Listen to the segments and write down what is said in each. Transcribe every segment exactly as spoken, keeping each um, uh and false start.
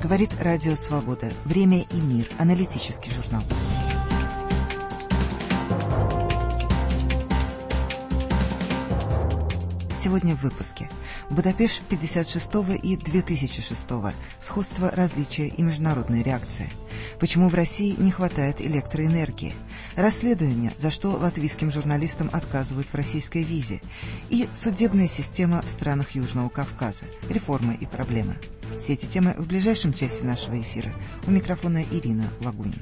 Говорит Радио Свобода. Время и мир. Аналитический журнал. Сегодня в выпуске. Будапешт пятьдесят шестого и две тысячи шестого. Сходство, различия и международная реакция. Почему в России не хватает электроэнергии? Расследование, за что латвийским журналистам отказывают в российской визе. И судебная система в странах Южного Кавказа. Реформы и проблемы. Все эти темы в ближайшем часе нашего эфира. У микрофона Ирина Лагунина.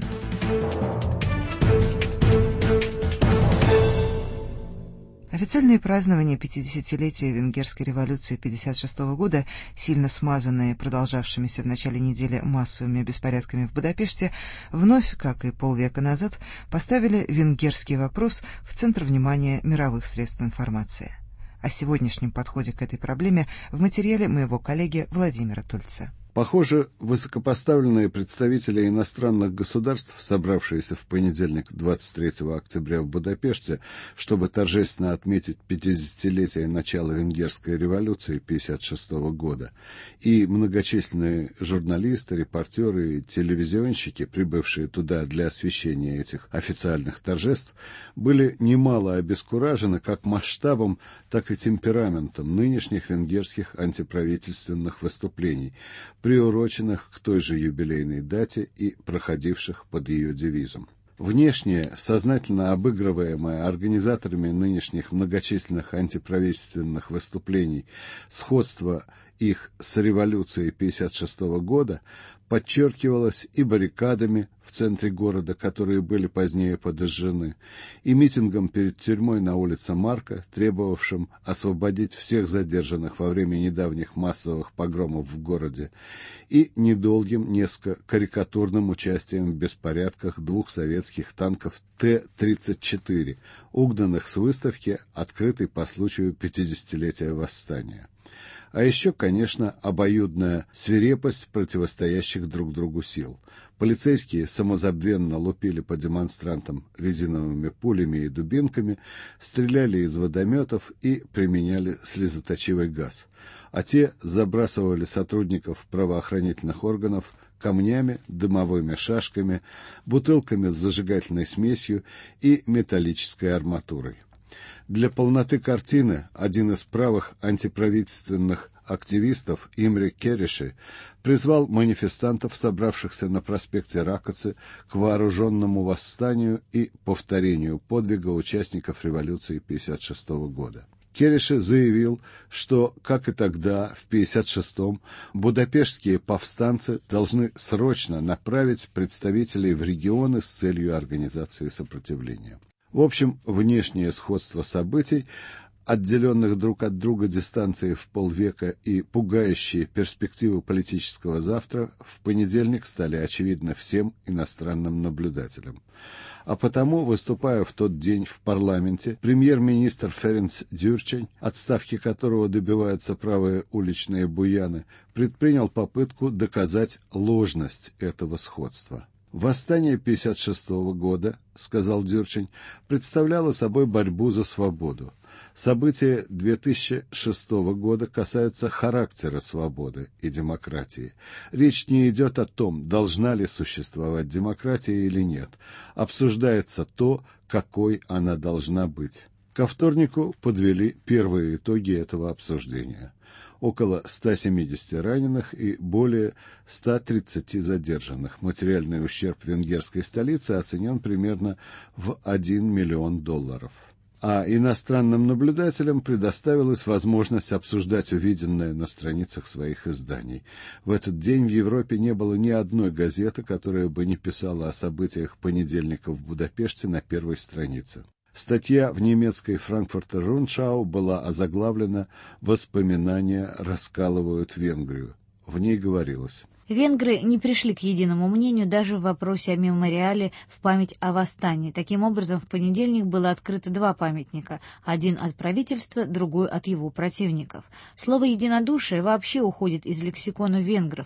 Официальные празднования пятидесятилетия Венгерской революции пятьдесят шестого года, сильно смазанные продолжавшимися в начале недели массовыми беспорядками в Будапеште, вновь, как и полвека назад, поставили венгерский вопрос в центр внимания мировых средств информации. О сегодняшнем подходе к этой проблеме в материале моего коллеги Владимира Тульца. Похоже, высокопоставленные представители иностранных государств, собравшиеся в понедельник, двадцать третьего октября в Будапеште, чтобы торжественно отметить пятидесятилетие начала Венгерской революции пятьдесят шестого года, и многочисленные журналисты, репортеры и телевизионщики, прибывшие туда для освещения этих официальных торжеств, были немало обескуражены как масштабом, так и темпераментом нынешних венгерских антиправительственных выступлений, приуроченных к той же юбилейной дате и проходивших под ее девизом. Внешнее, сознательно обыгрываемое организаторами нынешних многочисленных антиправительственных выступлений сходство их с революцией пятьдесят шестого года подчеркивалось и баррикадами в центре города, которые были позднее подожжены, и митингом перед тюрьмой на улице Марка, требовавшим освободить всех задержанных во время недавних массовых погромов в городе, и недолгим, несколько карикатурным участием в беспорядках двух советских танков Т тридцать четыре, угнанных с выставки, открытой по случаю пятидесятилетия восстания. А еще, конечно, обоюдная свирепость противостоящих друг другу сил. Полицейские самозабвенно лупили по демонстрантам резиновыми пулями и дубинками, стреляли из водометов и применяли слезоточивый газ. А те забрасывали сотрудников правоохранительных органов камнями, дымовыми шашками, бутылками с зажигательной смесью и металлической арматурой. Для полноты картины один из правых антиправительственных активистов, Имре Кереши, призвал манифестантов, собравшихся на проспекте Ракоцы, к вооруженному восстанию и повторению подвига участников революции пятьдесят шестого года. Кереши заявил, что, как и тогда, в пятьдесят шестом, будапештские повстанцы должны срочно направить представителей в регионы с целью организации сопротивления. В общем, внешнее сходство событий, отделенных друг от друга дистанцией в полвека и пугающие перспективы политического завтра, в понедельник стали очевидны всем иностранным наблюдателям. А потому, выступая в тот день в парламенте, премьер-министр Ференц Дюрчень, отставки которого добиваются правые уличные буяны, предпринял попытку доказать ложность этого сходства. «Восстание пятьдесят шестого года, — сказал Дюрчень, — представляло собой борьбу за свободу. События две тысячи шестого года касаются характера свободы и демократии. Речь не идет о том, должна ли существовать демократия или нет. Обсуждается то, какой она должна быть». Ко вторнику подвели первые итоги этого обсуждения. Около ста семидесяти раненых и более ста тридцати задержанных. Материальный ущерб венгерской столицы оценен примерно в один миллион долларов. А иностранным наблюдателям предоставилась возможность обсуждать увиденное на страницах своих изданий. В этот день в Европе не было ни одной газеты, которая бы не писала о событиях понедельника в Будапеште на первой странице. Статья в немецкой «Франкфуртер Рundschau» была озаглавлена «Воспоминания раскалывают Венгрию». В ней говорилось: Венгры не пришли к единому мнению даже в вопросе о мемориале в память о восстании. Таким образом, в понедельник было открыто два памятника, один от правительства, другой от его противников. Слово «единодушие» вообще уходит из лексикона венгров.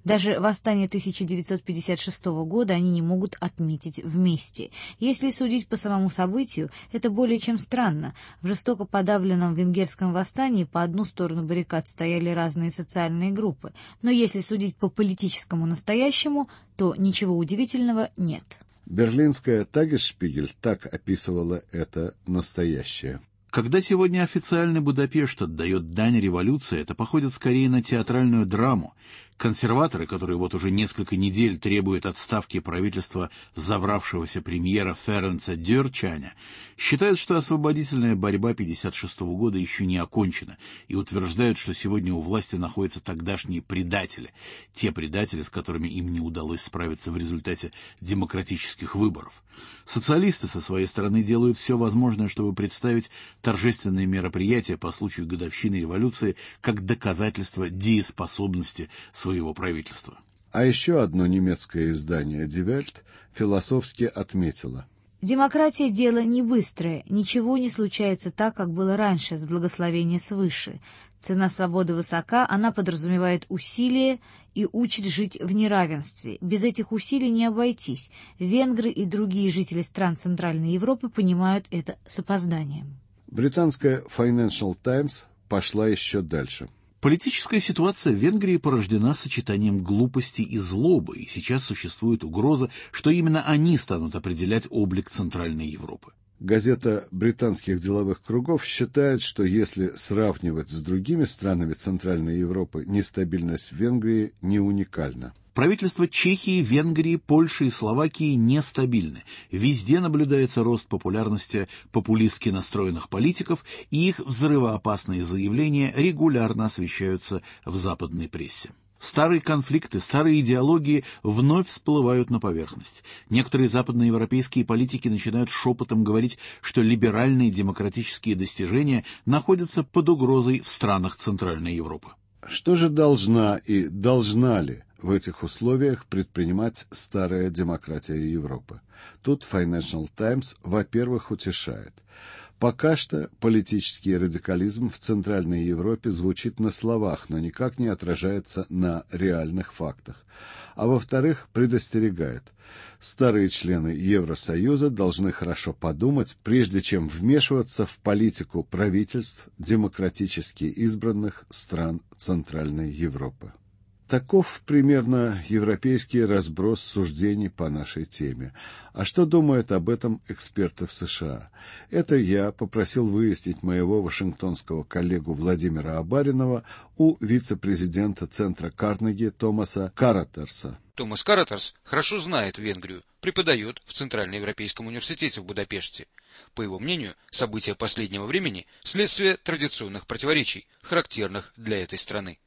Даже восстание тысяча девятьсот пятьдесят шестого года они не могут отметить вместе. Если судить по самому событию, это более чем странно. В жестоко подавленном венгерском восстании по одну сторону баррикад стояли разные социальные группы. Но если судить по политическому настоящему, то ничего удивительного нет. Берлинская «Тагесшпигель» так описывала это настоящее. Когда сегодня официальный Будапешт отдает дань революции, это походит скорее на театральную драму. Консерваторы, которые вот уже несколько недель требуют отставки правительства завравшегося премьера Ференца Дёрчаня, считают, что освободительная борьба пятьдесят шестого года еще не окончена, и утверждают, что сегодня у власти находятся тогдашние предатели, те предатели, с которыми им не удалось справиться в результате демократических выборов. Социалисты со своей стороны делают все возможное, чтобы представить торжественные мероприятия по случаю годовщины революции как доказательство дееспособности своего правительства. А еще одно немецкое издание «Die Welt» философски отметило: демократия – дело не быстрое, ничего не случается так, как было раньше, с благословения свыше. Цена свободы высока, она подразумевает усилия и учит жить в неравенстве. Без этих усилий не обойтись. Венгры и другие жители стран Центральной Европы понимают это с опозданием. Британская Financial Times пошла еще дальше. Политическая ситуация в Венгрии порождена сочетанием глупости и злобы, и сейчас существует угроза, что именно они станут определять облик Центральной Европы. Газета британских деловых кругов считает, что если сравнивать с другими странами Центральной Европы, нестабильность в Венгрии не уникальна. Правительства Чехии, Венгрии, Польши и Словакии нестабильны. Везде наблюдается рост популярности популистски настроенных политиков, и их взрывоопасные заявления регулярно освещаются в западной прессе. Старые конфликты, старые идеологии вновь всплывают на поверхность. Некоторые западноевропейские политики начинают шепотом говорить, что либеральные демократические достижения находятся под угрозой в странах Центральной Европы. Что же должна и должна ли в этих условиях предпринимать старая демократия Европы? Тут Financial Times, во-первых, утешает. Пока что политический радикализм в Центральной Европе звучит на словах, но никак не отражается на реальных фактах. А во-вторых, предостерегает. Старые члены Евросоюза должны хорошо подумать, прежде чем вмешиваться в политику правительств демократически избранных стран Центральной Европы. Таков примерно европейский разброс суждений по нашей теме. А что думают об этом эксперты в США? Это я попросил выяснить моего вашингтонского коллегу Владимира Абаринова у вице-президента Центра Карнеги Томаса Каратерса. Томас Каратерс хорошо знает Венгрию, преподает в Центральноевропейском университете в Будапеште. По его мнению, события последнего времени – следствие традиционных противоречий, характерных для этой страны.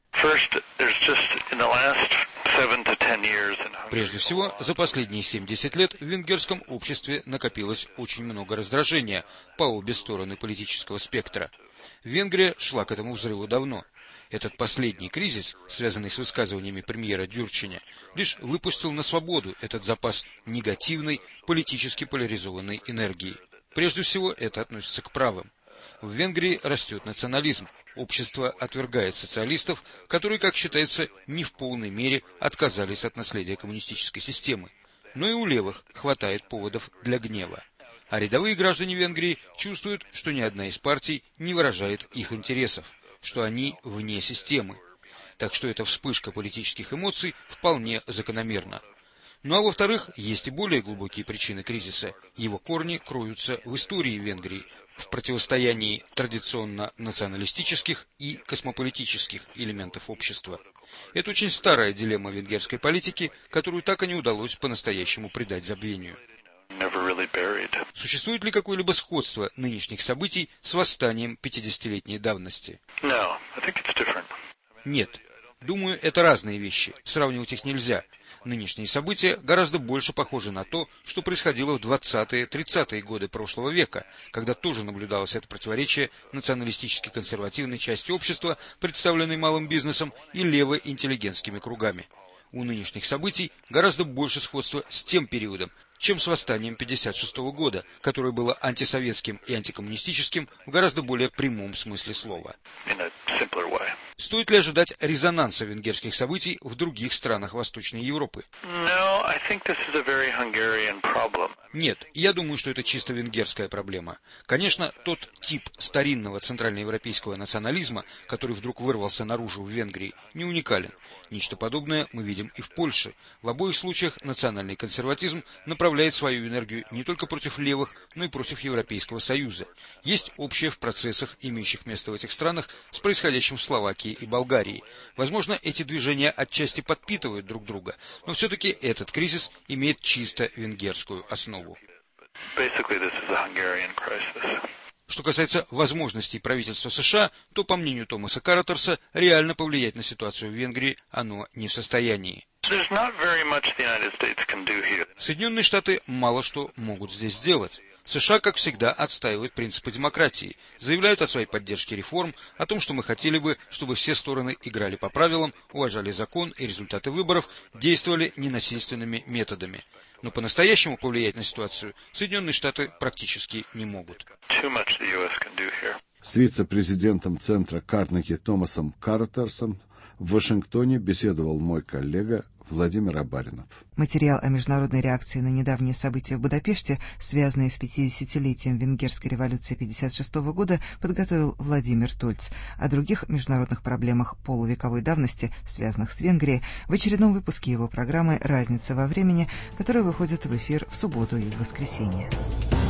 Прежде всего, за последние семьдесят лет в венгерском обществе накопилось очень много раздражения по обе стороны политического спектра. Венгрия шла к этому взрыву давно. Этот последний кризис, связанный с высказываниями премьера Дюрчаня, лишь выпустил на свободу этот запас негативной, политически поляризованной энергии. Прежде всего, это относится к правым. В Венгрии растет национализм. Общество отвергает социалистов, которые, как считается, не в полной мере отказались от наследия коммунистической системы. Но и у левых хватает поводов для гнева. А рядовые граждане Венгрии чувствуют, что ни одна из партий не выражает их интересов, что они вне системы. Так что эта вспышка политических эмоций вполне закономерна. Ну а во-вторых, есть и более глубокие причины кризиса. Его корни кроются в истории Венгрии, в противостоянии традиционно националистических и космополитических элементов общества. Это очень старая дилемма венгерской политики, которую так и не удалось по-настоящему предать забвению. Существует ли какое-либо сходство нынешних событий с восстанием пятидесятилетней давности? Нет. Думаю, это разные вещи. Сравнивать их нельзя. Нынешние события гораздо больше похожи на то, что происходило в двадцатые-тридцатые годы прошлого века, когда тоже наблюдалось это противоречие националистически-консервативной части общества, представленной малым бизнесом, и лево-интеллигентскими кругами. У нынешних событий гораздо больше сходства с тем периодом, чем с восстанием пятьдесят шестого года, которое было антисоветским и антикоммунистическим в гораздо более прямом смысле слова. Стоит ли ожидать резонанса венгерских событий в других странах Восточной Европы? No, I think this is a very Hungarian problem. Нет, я думаю, что это чисто венгерская проблема. Конечно, тот тип старинного центральноевропейского национализма, который вдруг вырвался наружу в Венгрии, не уникален. Нечто подобное мы видим и в Польше. В обоих случаях национальный консерватизм направляет свою энергию не только против левых, но и против Европейского Союза. Есть общее в процессах, имеющих место в этих странах, с происходящим в Словакии и Болгарии. Возможно, эти движения отчасти подпитывают друг друга, но все-таки этот кризис имеет чисто венгерскую основу. Что касается возможностей правительства США, то, по мнению Томаса Каратерса, реально повлиять на ситуацию в Венгрии оно не в состоянии. Соединенные Штаты мало что могут здесь сделать. США, как всегда, отстаивают принципы демократии, заявляют о своей поддержке реформ, о том, что мы хотели бы, чтобы все стороны играли по правилам, уважали закон и результаты выборов, действовали ненасильственными методами. Но по-настоящему повлиять на ситуацию Соединенные Штаты практически не могут. С вице-президентом Центра Карнеги Томасом Каратерсом в Вашингтоне беседовал мой коллега Владимир Абаринов. Материал о международной реакции на недавние события в Будапеште, связанные с пятидесятилетием Венгерской революции тысяча девятьсот пятьдесят шестого года, подготовил Владимир Тольц. О других международных проблемах полувековой давности, связанных с Венгрией, в очередном выпуске его программы «Разница во времени», которая выходит в эфир в субботу и в воскресенье.